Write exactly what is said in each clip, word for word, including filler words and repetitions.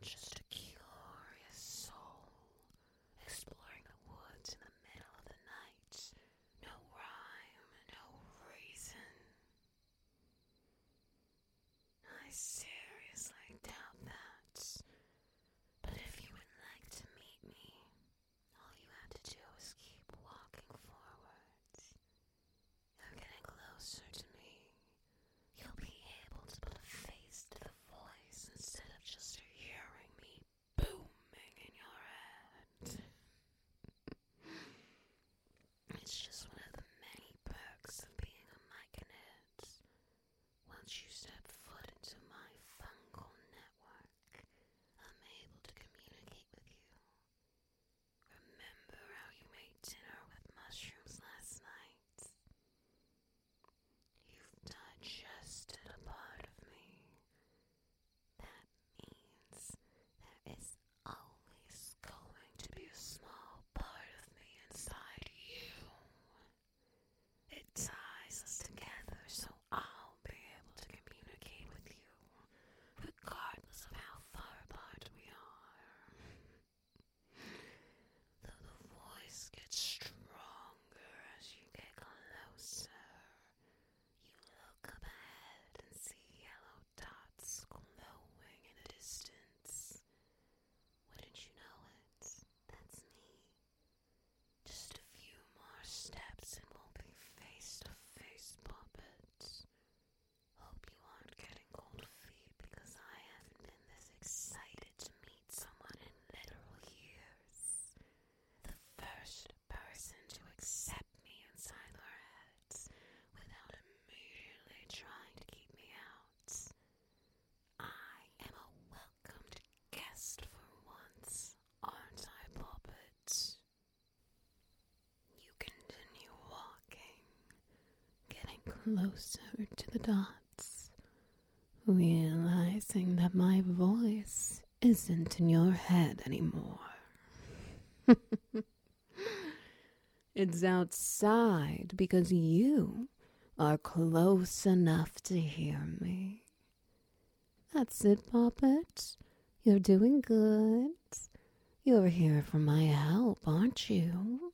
just a curious soul, exploring the woods in the middle of the night. No rhyme, no reason. I seriously doubt that. But if you would like to meet me, all you have to do is keep walking forward. You're getting closer to me. You'll be able to put a face to the voice instead of just hearing me booming in your head. It's just one of the many perks of being a myconid. Once you step foot into my fungal network, I'm able to communicate with you. Remember how you made dinner with mushrooms last night? You've digested a part of me. That means there is always going to be a small part of me inside you. It ties us together so I'll be able to communicate with you, regardless of how far apart we are. Though the voice gets stronger as you get closer, you look up ahead and see yellow dots glowing in the distance. Wouldn't you know it? That's me. Just a few more steps and we'll be face to face, Puppet. Hope you aren't getting cold feet because I haven't been this excited to meet someone in literal years. The first person to accept me inside their heads without immediately trying to keep me out. I am a welcomed guest for once, aren't I, Puppet? You continue walking, getting closer to the dots, realizing that my voice isn't in your head anymore. It's outside because you are close enough to hear me. That's it, Puppet. You're doing good. You're here for my help, aren't you?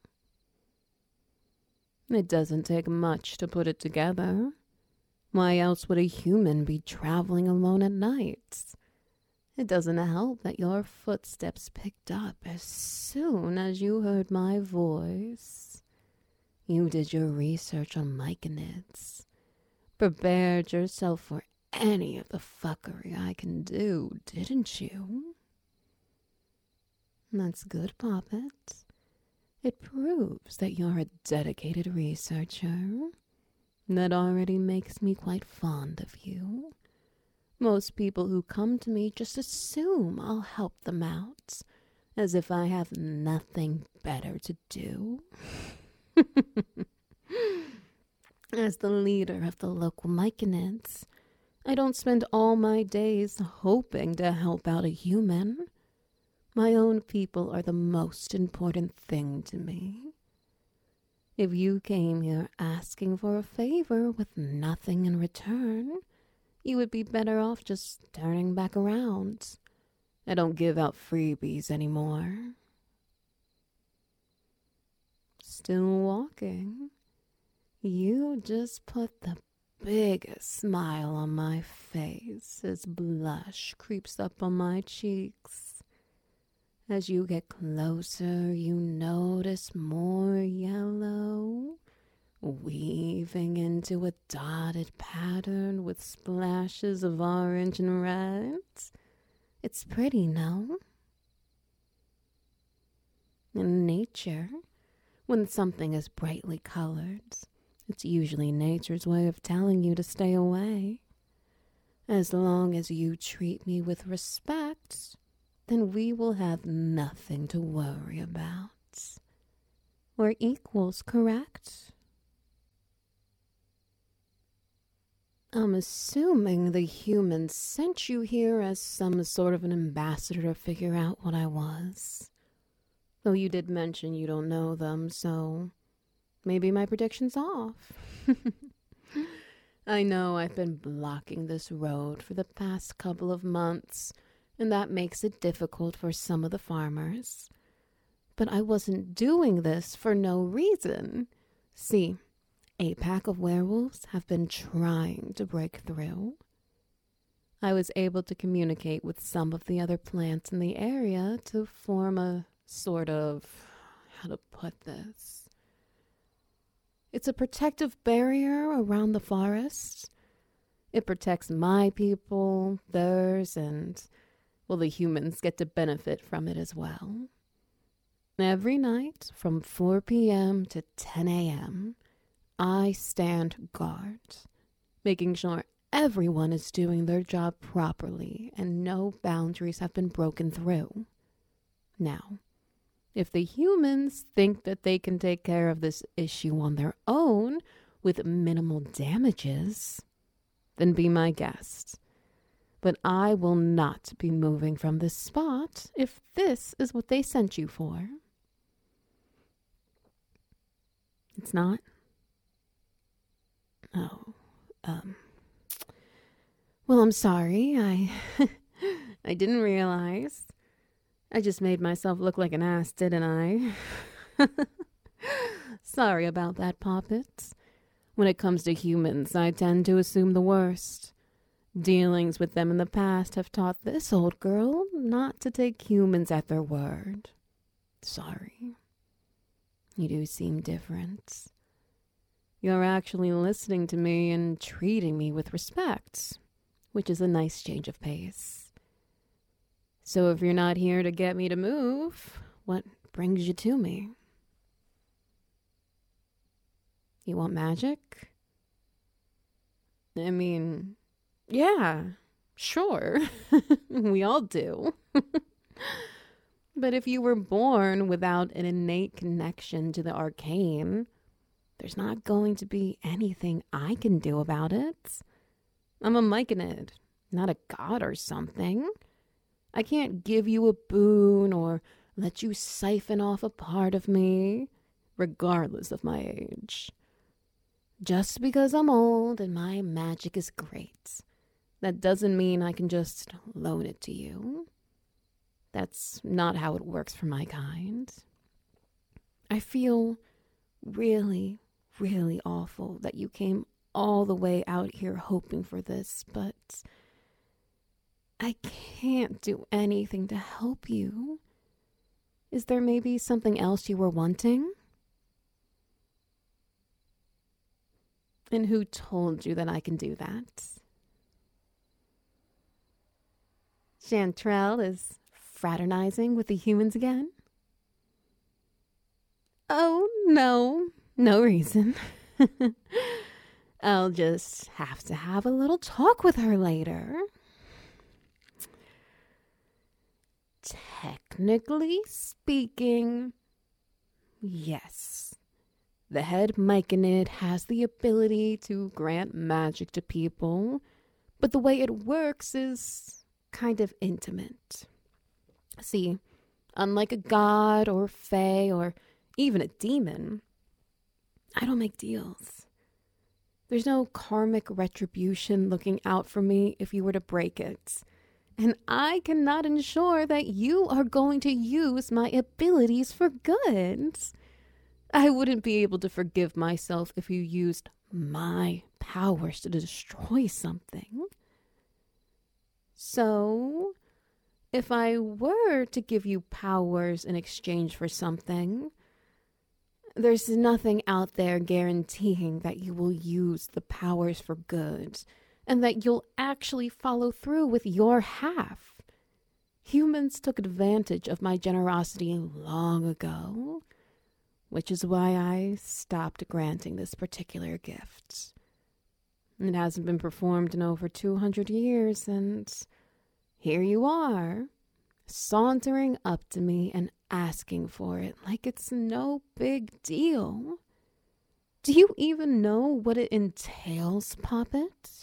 It doesn't take much to put it together. Why else would a human be traveling alone at night? It doesn't help that your footsteps picked up as soon as you heard my voice. You did your research on myconids, prepared yourself for any of the fuckery I can do, didn't you? That's good, Puppet. It proves that you're a dedicated researcher. That already makes me quite fond of you. Most people who come to me just assume I'll help them out, as if I have nothing better to do. As the leader of the local myconids, I don't spend all my days hoping to help out a human. My own people are the most important thing to me. If you came here asking for a favor with nothing in return, you would be better off just turning back around. I don't give out freebies anymore. Still walking, you just put the biggest smile on my face as blush creeps up on my cheeks. As you get closer, you notice more yellow, weaving into a dotted pattern with splashes of orange and red. It's pretty, no? In nature, when something is brightly colored, it's usually nature's way of telling you to stay away. As long as you treat me with respect, then we will have nothing to worry about. We're equals, correct? I'm assuming the humans sent you here as some sort of an ambassador to figure out what I was. Though you did mention you don't know them, so maybe my prediction's off. I know I've been blocking this road for the past couple of months, and that makes it difficult for some of the farmers. But I wasn't doing this for no reason. See, a pack of werewolves have been trying to break through. I was able to communicate with some of the other plants in the area to form a sort of, how to put this? It's a protective barrier around the forest. It protects my people, theirs, and, well, the humans get to benefit from it as well. Every night from four p.m. to ten a.m., I stand guard, making sure everyone is doing their job properly and no boundaries have been broken through. Now, if the humans think that they can take care of this issue on their own with minimal damages, then be my guest. But I will not be moving from this spot if this is what they sent you for. It's not? Oh, um... Well, I'm sorry. I I didn't realize. I just made myself look like an ass, didn't I? Sorry about that, Poppets. When it comes to humans, I tend to assume the worst. Dealings with them in the past have taught this old girl not to take humans at their word. Sorry. You do seem different. You're actually listening to me and treating me with respect, which is a nice change of pace. So if you're not here to get me to move, what brings you to me? You want magic? I mean, yeah, sure. We all do. But if you were born without an innate connection to the arcane, there's not going to be anything I can do about it. I'm a myconid, not a god or something. I can't give you a boon or let you siphon off a part of me, regardless of my age. Just because I'm old and my magic is great, that doesn't mean I can just loan it to you. That's not how it works for my kind. I feel really, really awful that you came all the way out here hoping for this, but I can't do anything to help you. Is there maybe something else you were wanting? And who told you that I can do that? Chantrell is fraternizing with the humans again? Oh, no, no reason. I'll just have to have a little talk with her later. Technically speaking, yes. The head myconid has the ability to grant magic to people, but the way it works is kind of intimate. See, unlike a god or fae or even a demon, I don't make deals. There's no karmic retribution looking out for me if you were to break it. And I cannot ensure that you are going to use my abilities for good. I wouldn't be able to forgive myself if you used my powers to destroy something. So, if I were to give you powers in exchange for something, there's nothing out there guaranteeing that you will use the powers for good and that you'll actually follow through with your half. Humans took advantage of my generosity long ago, which is why I stopped granting this particular gift. It hasn't been performed in over two hundred years, and here you are, sauntering up to me and asking for it like it's no big deal. Do you even know what it entails, Poppet?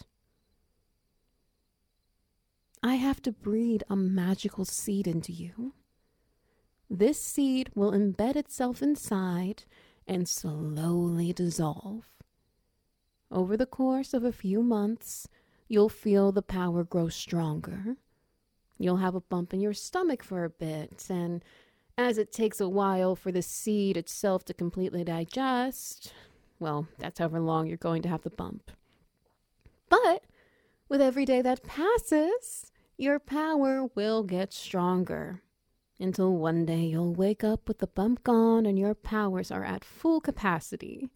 I have to breed a magical seed into you. This seed will embed itself inside and slowly dissolve. Over the course of a few months, you'll feel the power grow stronger. You'll have a bump in your stomach for a bit, and as it takes a while for the seed itself to completely digest, well, that's however long you're going to have the bump. But with every day that passes, your power will get stronger until one day you'll wake up with the bump gone and your powers are at full capacity.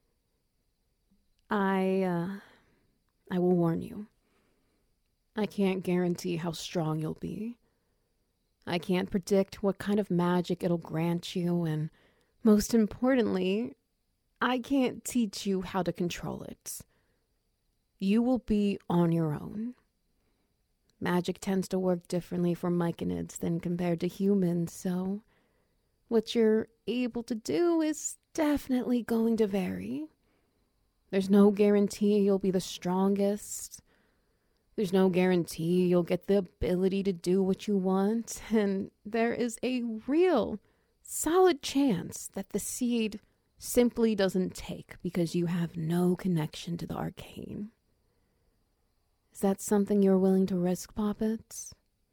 I, uh, I will warn you. I can't guarantee how strong you'll be. I can't predict what kind of magic it'll grant you, and most importantly, I can't teach you how to control it. You will be on your own. Magic tends to work differently for myconids than compared to humans, so what you're able to do is definitely going to vary. There's no guarantee you'll be the strongest. There's no guarantee you'll get the ability to do what you want, and there is a real, solid chance that the seed simply doesn't take because you have no connection to the arcane. Is that something you're willing to risk, Poppets?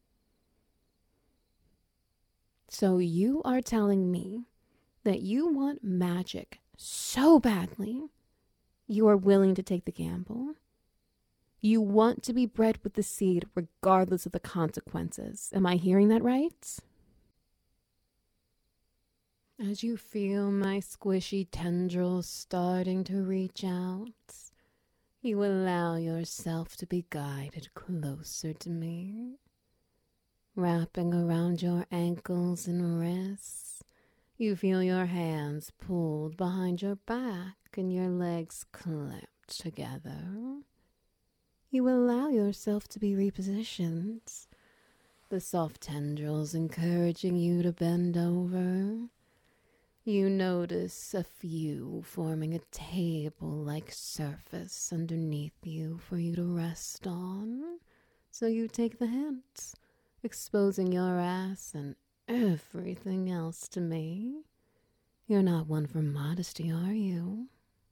So you are telling me that you want magic so badly, you are willing to take the gamble? You want to be bred with the seed regardless of the consequences. Am I hearing that right? As you feel my squishy tendrils starting to reach out, you allow yourself to be guided closer to me. Wrapping around your ankles and wrists, you feel your hands pulled behind your back and your legs clamped together. You allow yourself to be repositioned, the soft tendrils encouraging you to bend over. You notice a few forming a table-like surface underneath you for you to rest on. So you take the hint, exposing your ass and everything else to me. You're not one for modesty, are you?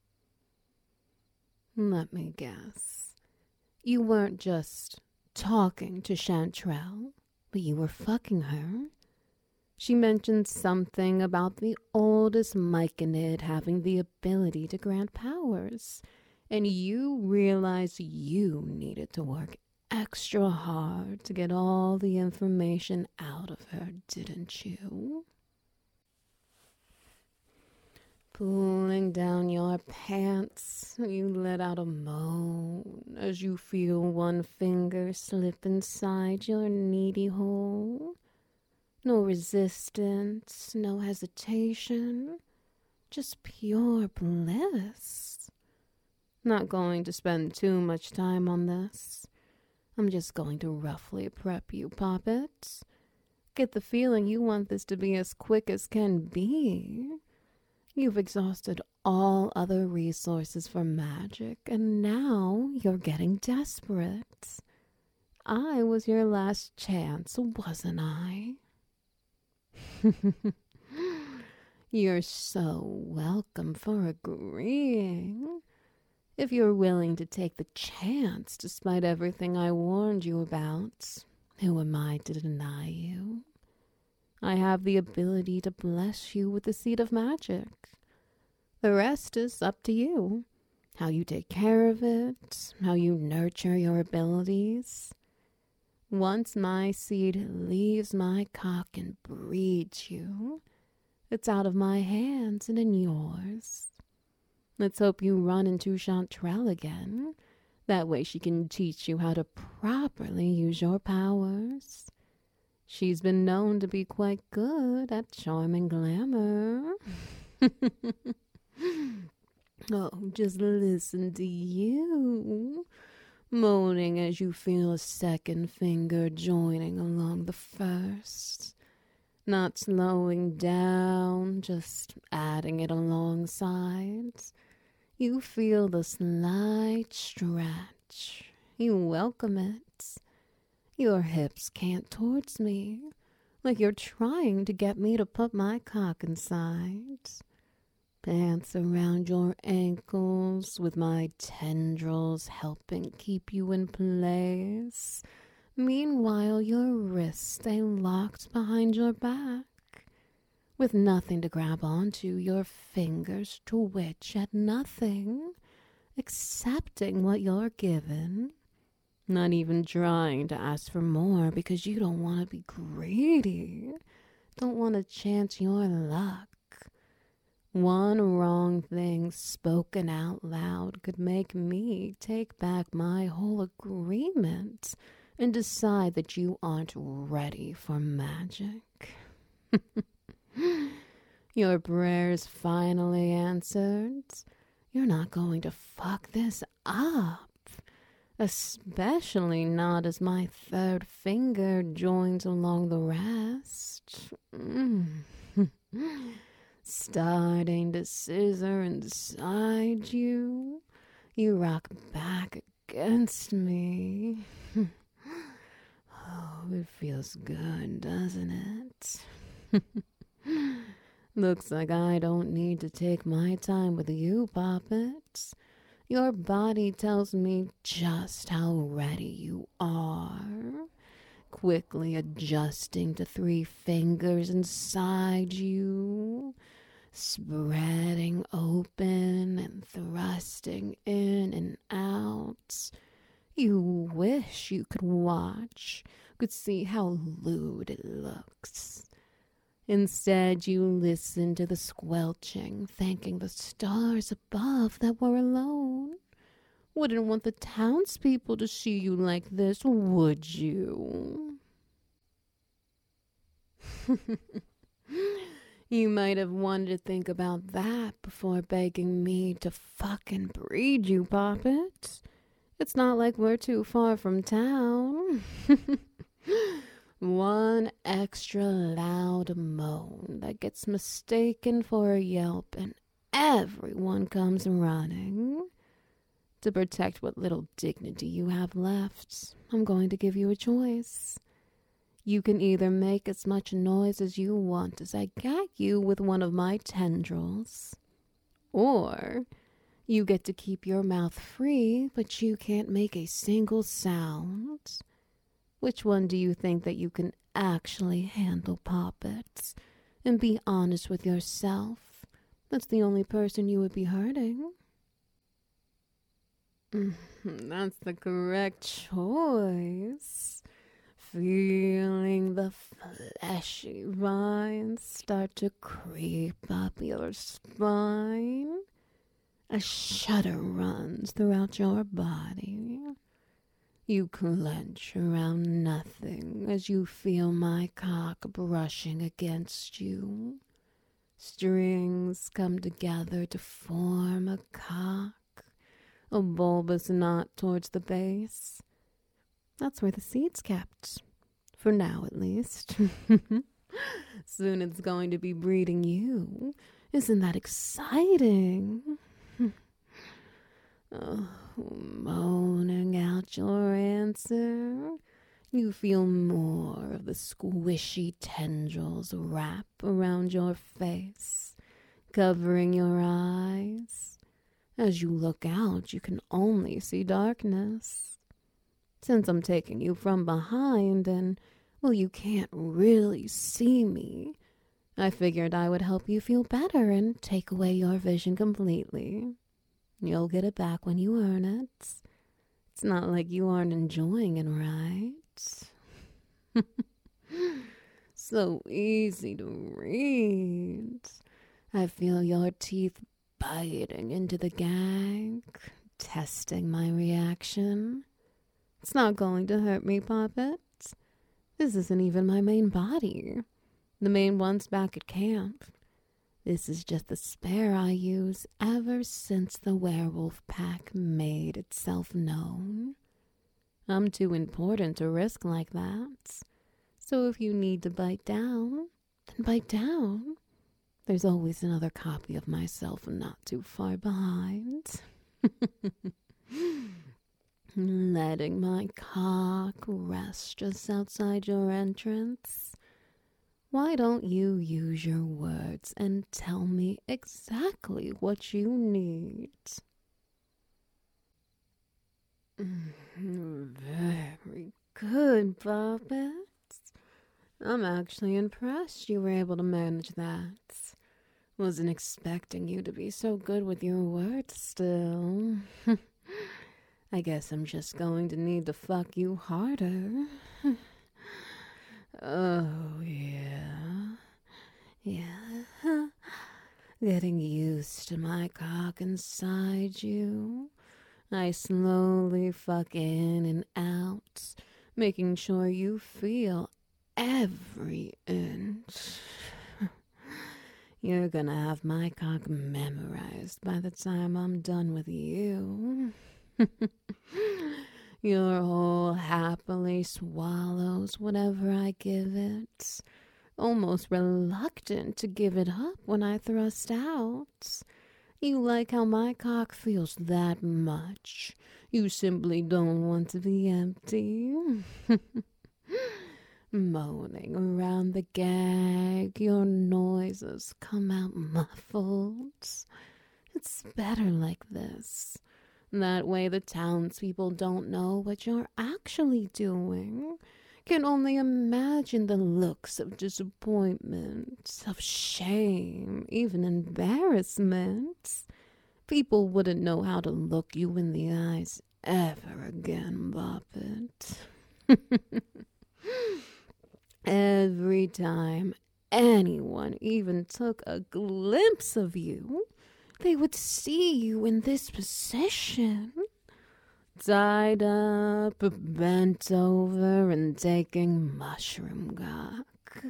Let me guess. You weren't just talking to Chanterelle, but you were fucking her. She mentioned something about the oldest myconid having the ability to grant powers, and you realized you needed to work extra hard to get all the information out of her, didn't you? Pulling down your pants, you let out a moan as you feel one finger slip inside your needy hole. No resistance, no hesitation, just pure bliss. Not going to spend too much time on this. I'm just going to roughly prep you, Poppets. Get the feeling you want this to be as quick as can be. You've exhausted all other resources for magic, and now you're getting desperate. I was your last chance, wasn't I? You're so welcome for agreeing. If you're willing to take the chance despite everything I warned you about, who am I to deny you? I have the ability to bless you with the seed of magic. The rest is up to you. How you take care of it, how you nurture your abilities. Once my seed leaves my cock and breeds you, it's out of my hands and in yours. Let's hope you run into Chanterelle again. That way she can teach you how to properly use your powers. She's been known to be quite good at charm and glamour. Oh, just listen to you, moaning as you feel a second finger joining along the first. Not slowing down, just adding it alongside. You feel the slight stretch. You welcome it. Your hips cant towards me, like you're trying to get me to put my cock inside. Pants around your ankles with my tendrils helping keep you in place. Meanwhile, your wrists stay locked behind your back, with nothing to grab onto, your fingers twitch at nothing, accepting what you're given, not even trying to ask for more because you don't want to be greedy, don't want to chance your luck. One wrong thing spoken out loud could make me take back my whole agreement and decide that you aren't ready for magic. Your prayers finally answered. You're not going to fuck this up. Especially not as my third finger joins along the rest. Mm. Starting to scissor inside you. You rock back against me. Oh, it feels good, doesn't it? Looks like I don't need to take my time with you, Poppets. Your body tells me just how ready you are. Quickly adjusting to three fingers inside you, spreading open and thrusting in and out. You wish you could watch, could see how lewd it looks. Instead, you listen to the squelching, thanking the stars above that we're alone. Wouldn't want the townspeople to see you like this, would you? You might have wanted to think about that before begging me to fucking breed you, Poppet. It's not like we're too far from town. One extra loud moan that gets mistaken for a yelp and everyone comes running. To protect what little dignity you have left, I'm going to give you a choice. You can either make as much noise as you want as I gag you with one of my tendrils, or you get to keep your mouth free, but you can't make a single sound. Which one do you think that you can actually handle, Poppets? And be honest with yourself. That's the only person you would be hurting. That's the correct choice. Feeling the fleshy vines start to creep up your spine. A shudder runs throughout your body. You clench around nothing as you feel my cock brushing against you. Strings come together to form a cock, a bulbous knot towards the base. That's where the seed's kept, for now at least. Soon it's going to be breeding you. Isn't that exciting? Oh, moaning out your answer, you feel more of the squishy tendrils wrap around your face, covering your eyes. As you look out, you can only see darkness. Since I'm taking you from behind and, well, you can't really see me, I figured I would help you feel better and take away your vision completely. You'll get it back when you earn it. It's not like you aren't enjoying it, right? So easy to read. I feel your teeth biting into the gag, testing my reaction. It's not going to hurt me, Poppet. This isn't even my main body. The main one's back at camp. This is just the spare I use ever since the werewolf pack made itself known. I'm too important to risk like that. So if you need to bite down, then bite down. There's always another copy of myself not too far behind. Letting my cock rest just outside your entrance. Why don't you use your words and tell me exactly what you need? Very Good, Bobbit. I'm actually impressed you were able to manage that. Wasn't expecting you to be so good with your words still. I guess I'm just going to need to fuck you harder. Oh, yeah. Yeah. Getting used to my cock inside you. I slowly fuck in and out, making sure you feel every inch. You're gonna have my cock memorized by the time I'm done with you. Your hole happily swallows whatever I give it, almost reluctant to give it up when I thrust out. You like how my cock feels that much. You simply don't want to be empty. Moaning around the gag, your noises come out muffled. It's better like this. That way the townspeople don't know what you're actually doing. Can only imagine the looks of disappointment, of shame, even embarrassment. People wouldn't know how to look you in the eyes ever again, Bobbit. Every time anyone even took a glimpse of you, they would see you in this position, tied up, bent over, and taking mushroom cock.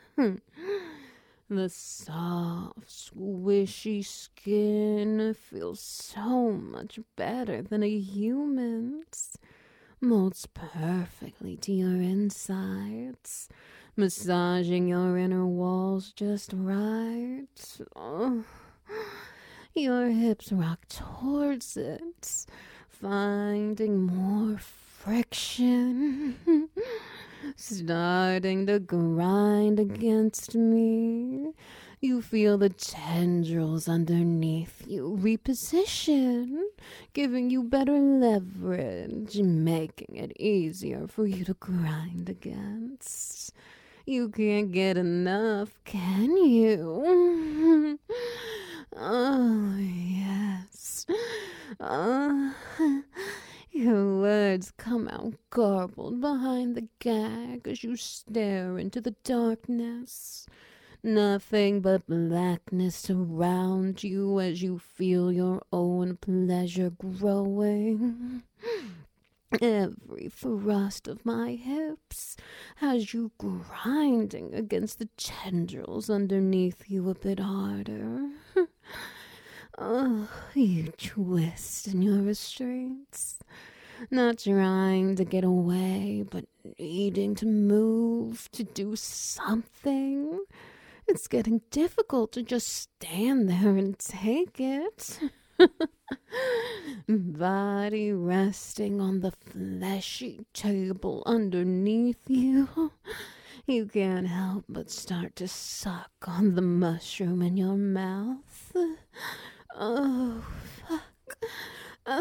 The soft, squishy skin feels so much better than a human's. Molds perfectly to your insides, massaging your inner walls just right. Oh. Your hips rock towards it, finding more friction, starting to grind against me. You feel the tendrils underneath you reposition, giving you better leverage, making it easier for you to grind against. You can't get enough, can you? Oh, yes. Uh, your words come out garbled behind the gag as you stare into the darkness. Nothing but blackness around you as you feel your own pleasure growing. Every thrust of my hips has you grinding against the tendrils underneath you a bit harder. Oh, you twist in your restraints, not trying to get away, but needing to move, to do something. It's getting difficult to just stand there and take it. Body resting on the fleshy table underneath you. You can't help but start to suck on the mushroom in your mouth. Oh, fuck. Uh,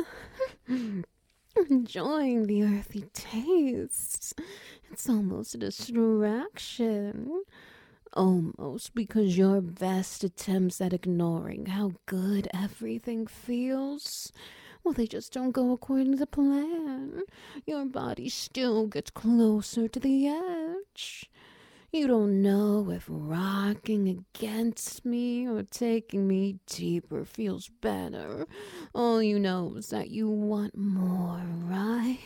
enjoying the earthy taste. It's almost a distraction. Almost because your best attempts at ignoring how good everything feels, well, they just don't go according to plan. Your body still gets closer to the edge. You don't know if rocking against me or taking me deeper feels better. All you know is that you want more, right?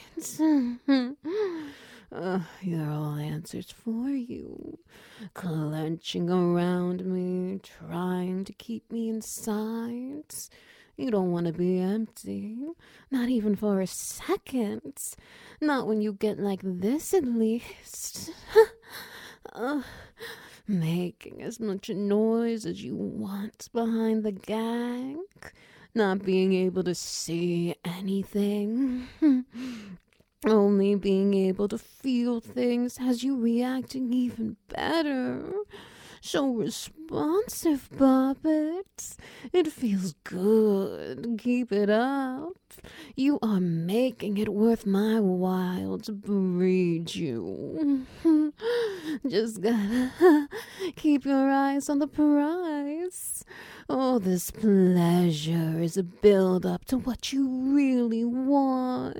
Uh, you're all answers for you, clenching around me, trying to keep me inside. You don't want to be empty, not even for a second. Not when you get like this, at least. uh, making as much noise as you want behind the gag, not being able to see anything. Only being able to feel things has you reacting even better. So respond responsive, puppet. It feels good. Keep it up. You are making it worth my while to breed you. Just gotta keep your eyes on the prize. Oh, this pleasure is a build up to what you really want.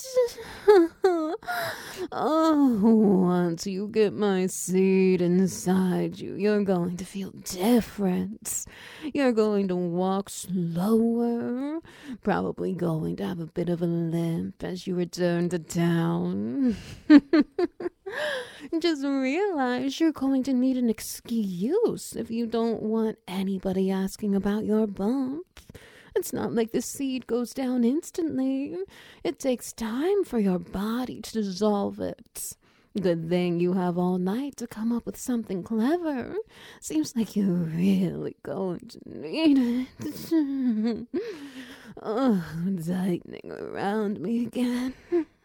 Oh, once you get my seed inside you, you're going to feel different. You're going to walk slower, probably going to have a bit of a limp as you return to town. Just realize you're going to need an excuse if you don't want anybody asking about your bump. It's not like the seed goes down instantly. It takes time for your body to dissolve it. Good thing you have all night to come up with something clever. Seems like you're really going to need it. Oh, tightening around me again.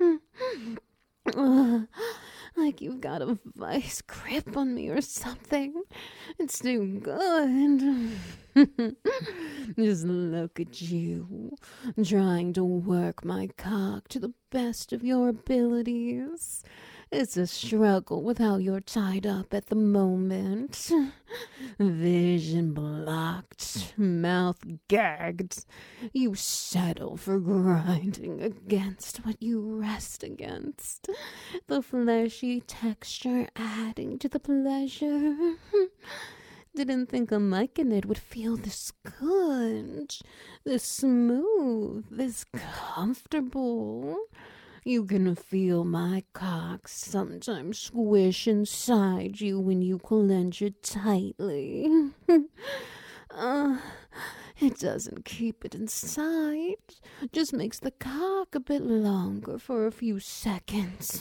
Uh, like you've got a vice grip on me or something. It's too good. Just look at you, trying to work my cock to the best of your abilities. It's a struggle with how you're tied up at the moment. Vision blocked, mouth gagged. You settle for grinding against what you rest against. The fleshy texture adding to the pleasure. Didn't think a mic in it would feel this good, this smooth, this comfortable. You can feel my cock sometimes squish inside you when you clench it tightly. uh, it doesn't keep it inside, just makes the cock a bit longer for a few seconds.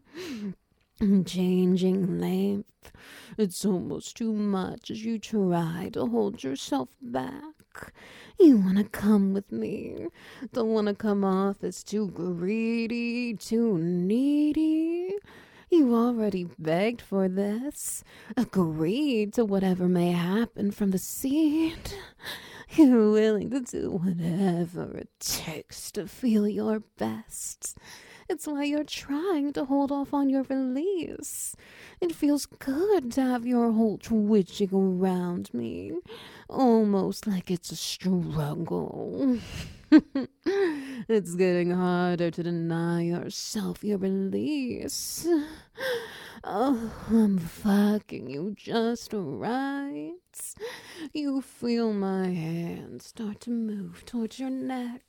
Changing length, it's almost too much as you try to hold yourself back. You wanna come with me, don't wanna come off as too greedy, too needy. You already begged for this, agreed to whatever may happen from the seed. You're willing to do whatever it takes to feel your best. It's why you're trying to hold off on your release. It feels good to have your whole twitching around me, almost like it's a struggle. It's getting harder to deny yourself your release. Oh, I'm fucking you just right. You feel my hands start to move towards your neck,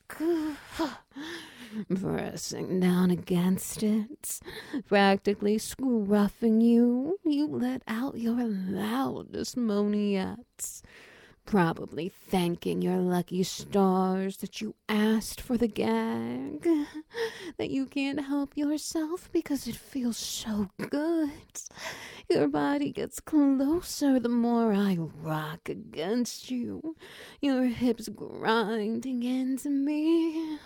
pressing down against it, practically scruffing you. You let out your loudest moaniats, probably thanking your lucky stars that you asked for the gag, that you can't help yourself because it feels so good. Your body gets closer the more I rock against you, your hips grinding into me.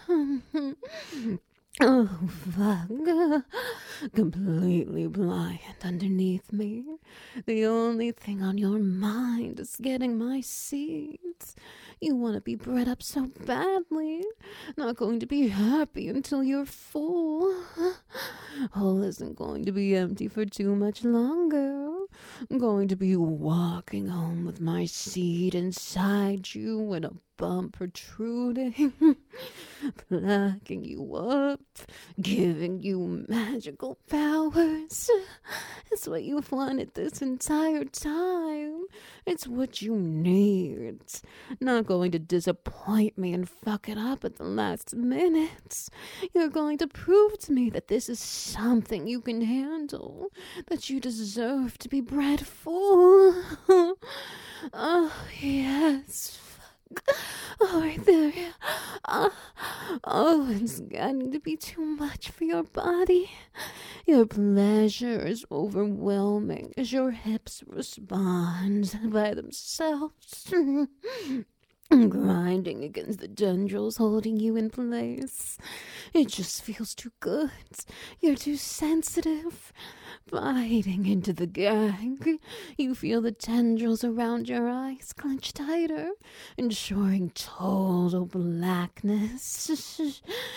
Oh, fuck. Completely blind underneath me. The only thing on your mind is getting my seeds. You want to be bred up so badly. Not going to be happy until you're full. Hole isn't going to be empty for too much longer. I'm going to be walking home with my seed inside you and a bump protruding, plucking you up, giving you magical powers. It's what you've wanted this entire time. It's what you need. Not going to disappoint me and fuck it up at the last minute. You're going to prove to me that this is something you can handle, that you deserve to be bred for. Oh, yes. Oh, right there. Oh, oh, it's getting to be too much for your body. Your pleasure is overwhelming as your hips respond by themselves. Grinding against the tendrils holding you in place. It just feels too good. You're too sensitive. biting into the gag. You feel the tendrils around your eyes clench tighter, ensuring total blackness,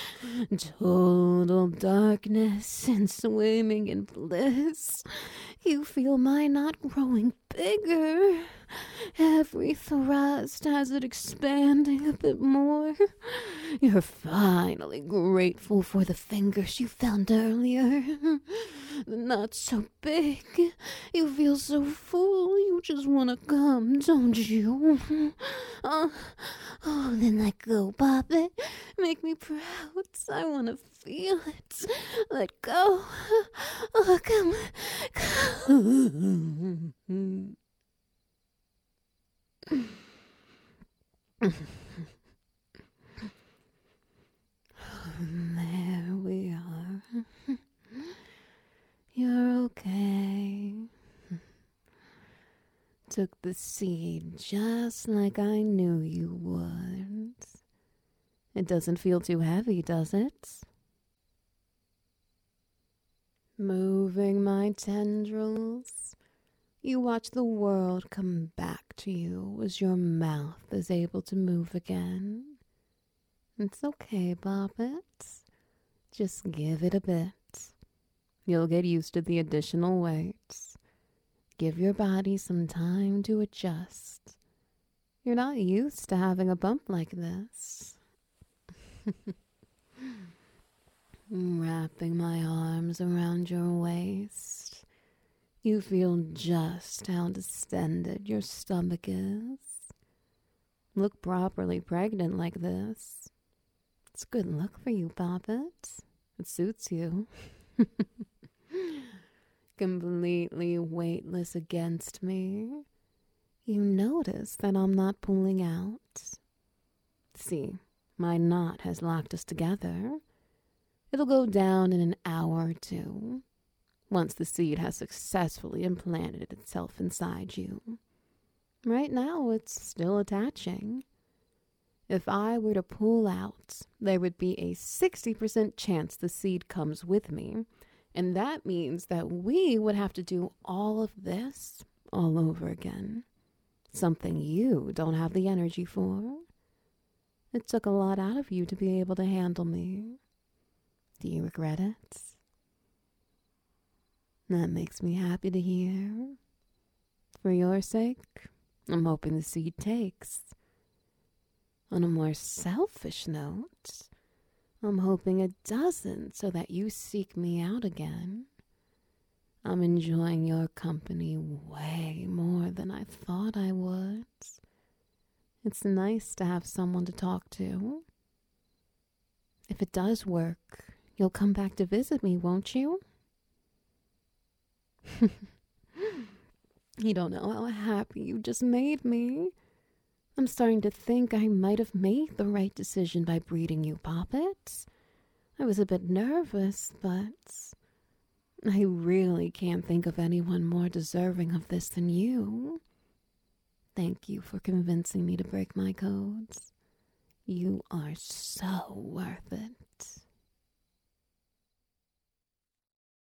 total darkness, and swimming in bliss. You feel my knot growing bigger. Every thrust has it expanding a bit more. You're finally grateful for the fingers you found earlier. The knot's so big. You feel so full. You just want to come, don't you? Oh, oh, then let go, pop it. Make me proud. I want to feel it. Let go. Oh, come, come. There we are. You're okay. Took the seed just like I knew you would. It doesn't feel too heavy, does it? Moving my tendrils, you watch the world come back to you as your mouth is able to move again. It's okay, Bobbit. Just give it a bit. You'll get used to the additional weight. Give your body some time to adjust. You're not used to having a bump like this. Wrapping my arms around your waist, you feel just how distended your stomach is. Look properly pregnant like this. It's a good look for you, Bobbit. It suits you. Completely weightless against me. You notice that I'm not pulling out. See, my knot has locked us together. It'll go down in an hour or two, once the seed has successfully implanted itself inside you. Right now, it's still attaching. If I were to pull out, there would be a sixty percent chance the seed comes with me, and that means that we would have to do all of this all over again. Something you don't have the energy for. It took a lot out of you to be able to handle me. Do you regret it? That makes me happy to hear. For your sake, I'm hoping the seed takes. On a more selfish note, I'm hoping it doesn't, so that you seek me out again. I'm enjoying your company way more than I thought I would. It's nice to have someone to talk to. If it does work, you'll come back to visit me, won't you? You don't know how happy you just made me. I'm starting to think I might have made the right decision by breeding you, Poppet. I was a bit nervous, but I really can't think of anyone more deserving of this than you. Thank you for convincing me to break my codes. You are so worth it.